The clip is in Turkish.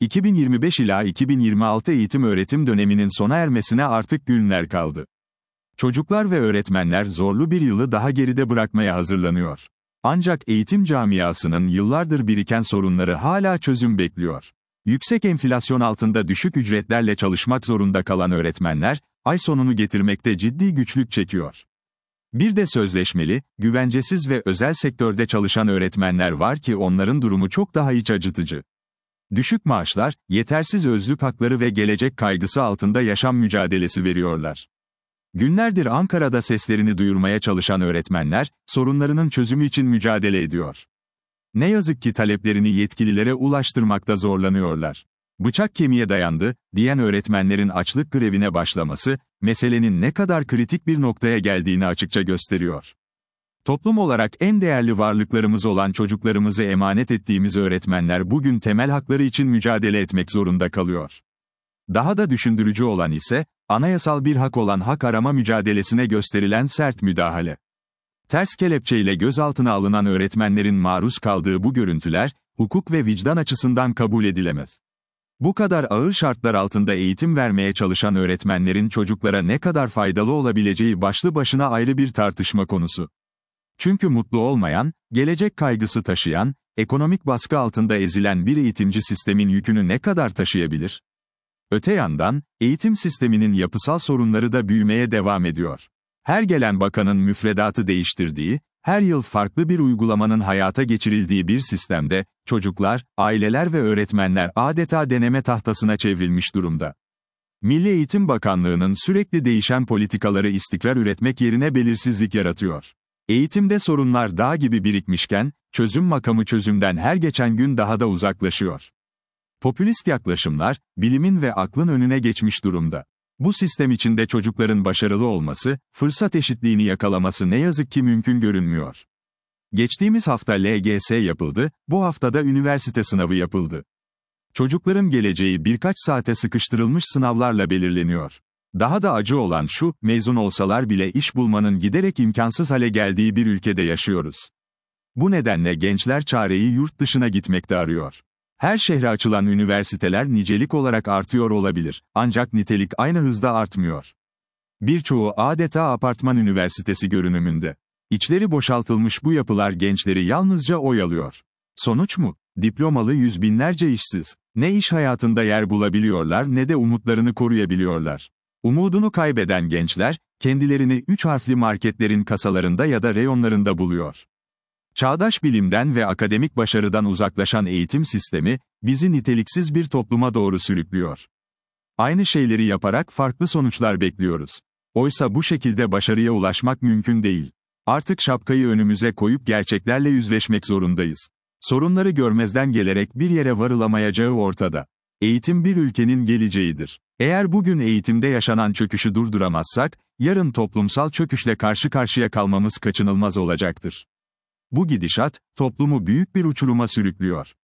2025 ila 2026 eğitim-öğretim döneminin sona ermesine artık günler kaldı. Çocuklar ve öğretmenler zorlu bir yılı daha geride bırakmaya hazırlanıyor. Ancak eğitim camiasının yıllardır biriken sorunları hala çözüm bekliyor. Yüksek enflasyon altında düşük ücretlerle çalışmak zorunda kalan öğretmenler, ay sonunu getirmekte ciddi güçlük çekiyor. Bir de sözleşmeli, güvencesiz ve özel sektörde çalışan öğretmenler var ki onların durumu çok daha iç acıtıcı. Düşük maaşlar, yetersiz özlük hakları ve gelecek kaygısı altında yaşam mücadelesi veriyorlar. Günlerdir Ankara'da seslerini duyurmaya çalışan öğretmenler, sorunlarının çözümü için mücadele ediyor. Ne yazık ki taleplerini yetkililere ulaştırmakta zorlanıyorlar. Bıçak kemiğe dayandı, diyen öğretmenlerin açlık grevine başlaması, meselenin ne kadar kritik bir noktaya geldiğini açıkça gösteriyor. Toplum olarak en değerli varlıklarımız olan çocuklarımızı emanet ettiğimiz öğretmenler bugün temel hakları için mücadele etmek zorunda kalıyor. Daha da düşündürücü olan ise, anayasal bir hak olan hak arama mücadelesine gösterilen sert müdahale. Ters kelepçeyle gözaltına alınan öğretmenlerin maruz kaldığı bu görüntüler, hukuk ve vicdan açısından kabul edilemez. Bu kadar ağır şartlar altında eğitim vermeye çalışan öğretmenlerin çocuklara ne kadar faydalı olabileceği başlı başına ayrı bir tartışma konusu. Çünkü mutlu olmayan, gelecek kaygısı taşıyan, ekonomik baskı altında ezilen bir eğitimci sistemin yükünü ne kadar taşıyabilir? Öte yandan, eğitim sisteminin yapısal sorunları da büyümeye devam ediyor. Her gelen bakanın müfredatı değiştirdiği, her yıl farklı bir uygulamanın hayata geçirildiği bir sistemde, çocuklar, aileler ve öğretmenler adeta deneme tahtasına çevrilmiş durumda. Milli Eğitim Bakanlığı'nın sürekli değişen politikaları istikrar üretmek yerine belirsizlik yaratıyor. Eğitimde sorunlar dağ gibi birikmişken, çözüm makamı çözümden her geçen gün daha da uzaklaşıyor. Popülist yaklaşımlar, bilimin ve aklın önüne geçmiş durumda. Bu sistem içinde çocukların başarılı olması, fırsat eşitliğini yakalaması ne yazık ki mümkün görünmüyor. Geçtiğimiz hafta LGS yapıldı, bu haftada üniversite sınavı yapıldı. Çocukların geleceği birkaç saate sıkıştırılmış sınavlarla belirleniyor. Daha da acı olan şu, mezun olsalar bile iş bulmanın giderek imkansız hale geldiği bir ülkede yaşıyoruz. Bu nedenle gençler çareyi yurt dışına gitmekte arıyor. Her şehre açılan üniversiteler nicelik olarak artıyor olabilir, ancak nitelik aynı hızda artmıyor. Birçoğu adeta apartman üniversitesi görünümünde. İçleri boşaltılmış bu yapılar gençleri yalnızca oyalıyor. Sonuç mu? Diplomalı yüz binlerce işsiz. Ne iş hayatında yer bulabiliyorlar ne de umutlarını koruyabiliyorlar. Umudunu kaybeden gençler, kendilerini 3 harfli marketlerin kasalarında ya da reyonlarında buluyor. Çağdaş bilimden ve akademik başarıdan uzaklaşan eğitim sistemi, bizi niteliksiz bir topluma doğru sürüklüyor. Aynı şeyleri yaparak farklı sonuçlar bekliyoruz. Oysa bu şekilde başarıya ulaşmak mümkün değil. Artık şapkayı önümüze koyup gerçeklerle yüzleşmek zorundayız. Sorunları görmezden gelerek bir yere varılamayacağı ortada. Eğitim bir ülkenin geleceğidir. Eğer bugün eğitimde yaşanan çöküşü durduramazsak, yarın toplumsal çöküşle karşı karşıya kalmamız kaçınılmaz olacaktır. Bu gidişat, toplumu büyük bir uçuruma sürüklüyor.